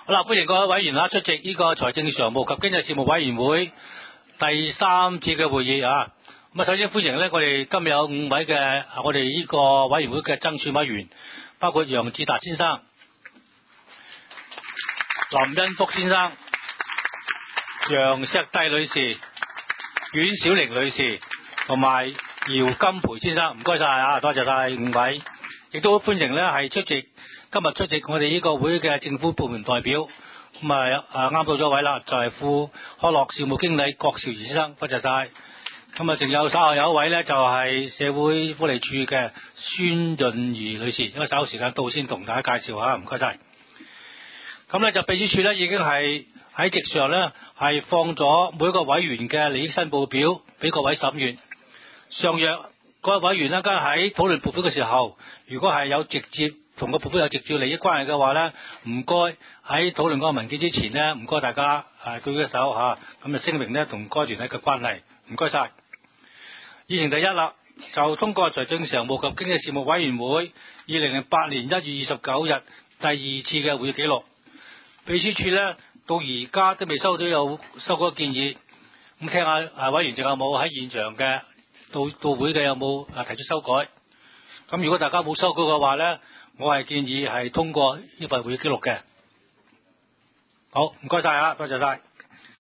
好啦，歡迎各位委員出席呢個財政常務及經濟事務委員會第3次嘅會議啊。咁首先歡迎呢，我哋今日有5位嘅我哋呢個委員會嘅爭選委員，包括楊志達先生、林恩福先生、楊錫棣女士、阮小玲女士同埋姚金培先生，唔該晒啊，多謝晒5位。亦都歡迎呢係今日出席我哋呢個會嘅政府部門代表。咁啱到咗位啦，就係副康樂事務經理郭兆儀先生，多謝晒。咁仲有稍後有一位呢，就係社會福利署嘅孫潤儀女士，因為稍後時間到先同大家介紹下，唔該晒。咁呢就秘書處呢已經係喺席上呢係放咗每一個委員嘅利益申報表俾各位審閱。上約各位委員呢，梗係喺討論撥款嘅時候，如果係有直接同個撥款有直接利益關係嘅話呢，唔該喺討論嗰個文件之前呢，唔該大家舉一手嚇，咁就聲明呢同該團體嘅關係，唔該晒。議程第一啦，就通過財政常務及經濟事務委員會2008年1月29日第2次嘅會議記錄。秘書處呢到而家都未收到有修改建議，咁聽下委員仲有冇喺現場嘅到會嘅有冇提出修改？咁如果大家冇修改嘅話呢，我係建議係通過呢份會議記錄嘅。好，唔該晒啊，多謝晒。